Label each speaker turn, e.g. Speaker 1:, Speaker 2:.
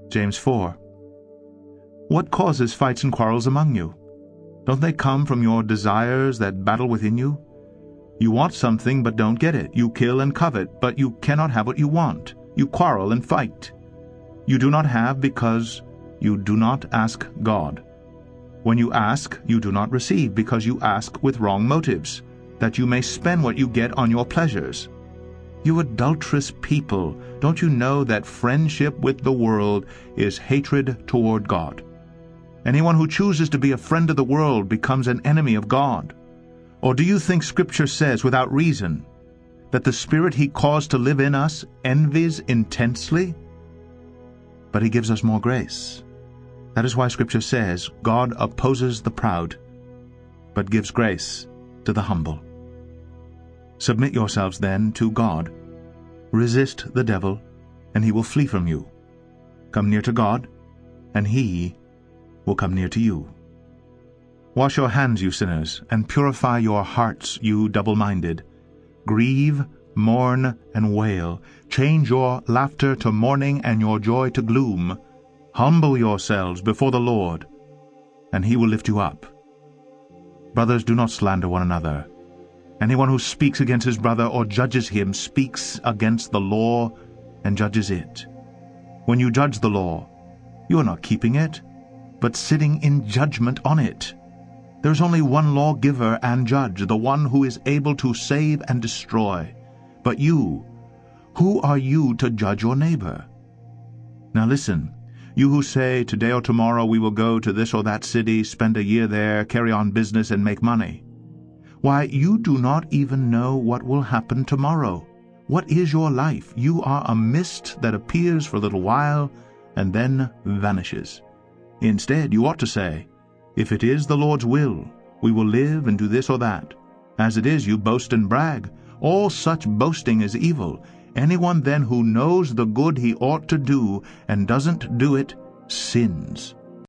Speaker 1: James 4. What causes fights and quarrels among you? Don't they come from your desires that battle within you? You want something but don't get it. You kill and covet, but you cannot have what you want. You quarrel and fight. You do not have because you do not ask God. When you ask, you do not receive, because you ask with wrong motives, that you may spend what you get on your pleasures. You adulterous people, don't you know that friendship with the world is hatred toward God? Anyone who chooses to be a friend of the world becomes an enemy of God. Or do you think Scripture says without reason that the Spirit He caused to live in us envies intensely? But He gives us more grace. That is why Scripture says, God opposes the proud, but gives grace to the humble. Submit yourselves then to God. Resist the devil, and he will flee from you. Come near to God, and He will come near to you. Wash your hands, you sinners, and purify your hearts, you double-minded. Grieve, mourn, and wail. Change your laughter to mourning and your joy to gloom. Humble yourselves before the Lord, and He will lift you up. Brothers, do not slander one another. Anyone who speaks against his brother or judges him speaks against the law and judges it. When you judge the law, you are not keeping it, but sitting in judgment on it. There is only one lawgiver and judge, the one who is able to save and destroy. But you, who are you to judge your neighbor? Now listen, you who say, today or tomorrow we will go to this or that city, spend a year there, carry on business, and make money. Why, you do not even know what will happen tomorrow. What is your life? You are a mist that appears for a little while and then vanishes. Instead, you ought to say, if it is the Lord's will, we will live and do this or that. As it is, you boast and brag. All such boasting is evil. Anyone then who knows the good he ought to do and doesn't do it sins.